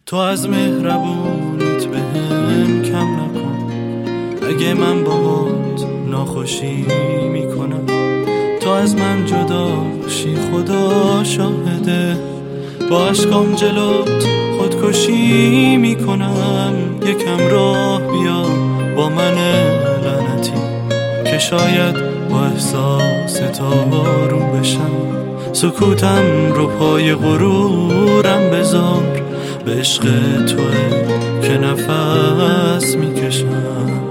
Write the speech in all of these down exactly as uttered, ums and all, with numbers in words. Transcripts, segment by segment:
تو از مهربونیت بهم کم نکن، اگه من باهات ناخوشی میکنم. تو از من جداشی خدا شاهده، با عشقام جلوت خودکشی میکنم. یکم راه بیا با من لعنتی، که شاید با احساس آروم بشم. سکوتم رو پای غرورم بذار، به عشق توه که نفس میکشم.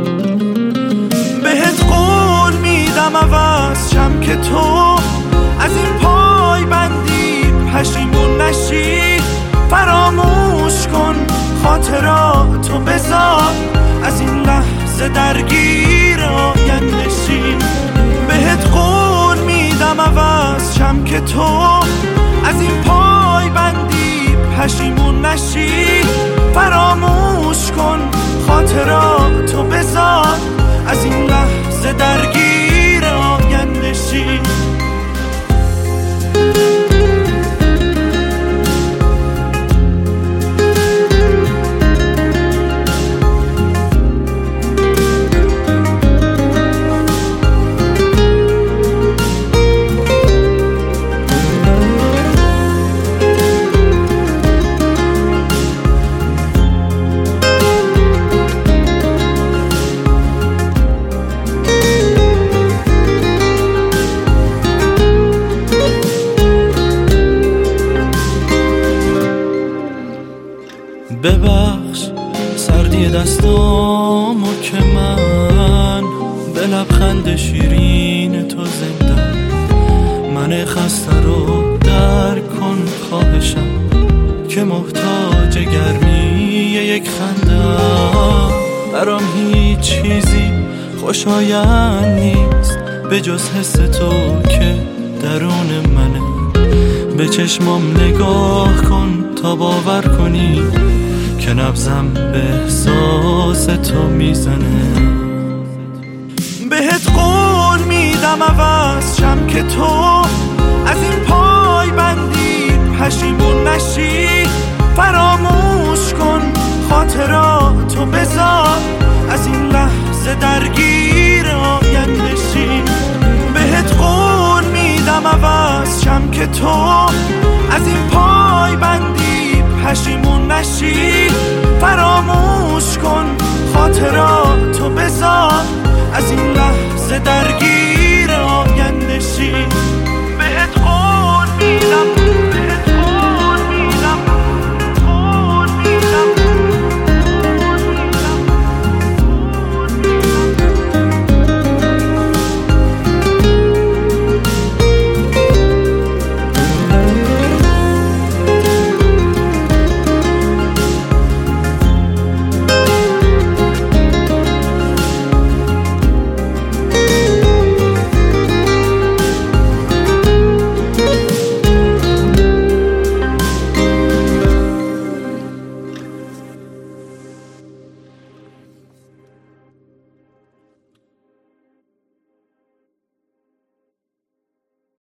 بهت قول میدم عوض شم که تو از این پای بندی پشیمون نشی. فراموش کن خاطراتو بذار، از این لحظه درگیر آیندشی. بهت قول میدم عوض شم که تو از این پای بندی پشیمون نشی. فراموش کن خاطراتو بذار، از این لحظه درگیر آیندشی. ببخش سردی دستامو که من به لبخند شیرین تو زندم. من خسته رو درک کن خواهشم، که محتاج گرمی یک خندم. برام هیچ چیزی خوشایند نیست به جز حس تو که درون منه. به چشمام نگاه کن تا باور کنی که نبضم به احساس تو میزنه. بهت قول میدم عوض شم که تو از این پای بندی پشیمون نشی. فراموش کن خاطراتو بذار، از این لحظه درگیر آیندشی. بهت قول میدم عوض شم که تو از این پای بندی پشیمون نشی. فراموش کن خاطراتو بذار، از این لحظه درگیر